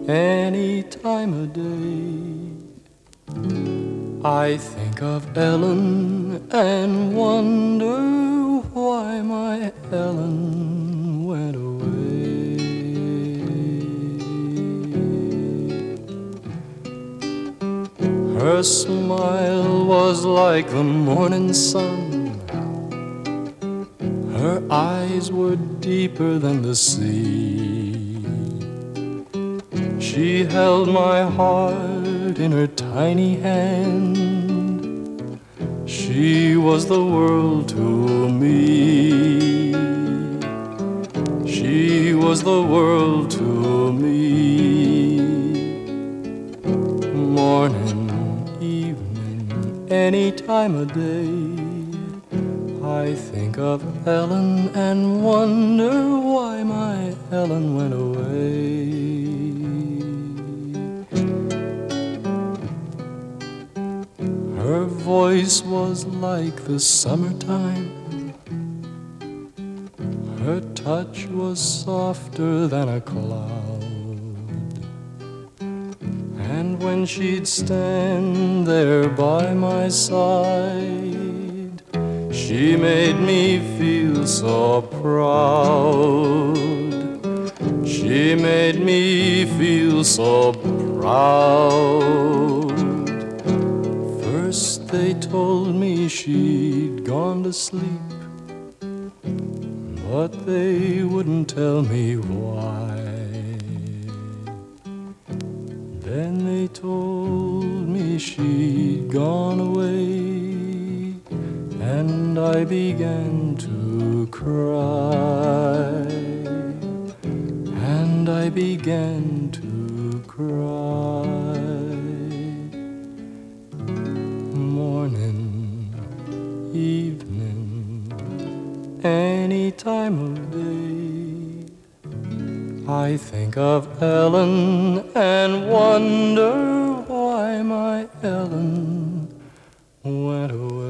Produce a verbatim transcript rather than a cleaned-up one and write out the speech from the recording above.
any time of day. I think of Ellen and wonder why my Ellen went away. Her smile was like the morning sun. Her eyes were deeper than the sea. She held my heart in her tiny hand. She was the world to me. She was the world to me. Morning, evening, any time of day, I think of Ellen and wonder why my Ellen went away. Her voice was like the summertime. Her touch was softer than a cloud. And when she'd stand there by my side, she made me feel so proud. She made me feel so proud. First they told me she'd gone to sleep, but they wouldn't tell me why. Then they told me she'd gone away, and I began to cry, and I began to cry. Morning, evening, any time of day, I think of Ellen and wonder why my Ellen went away.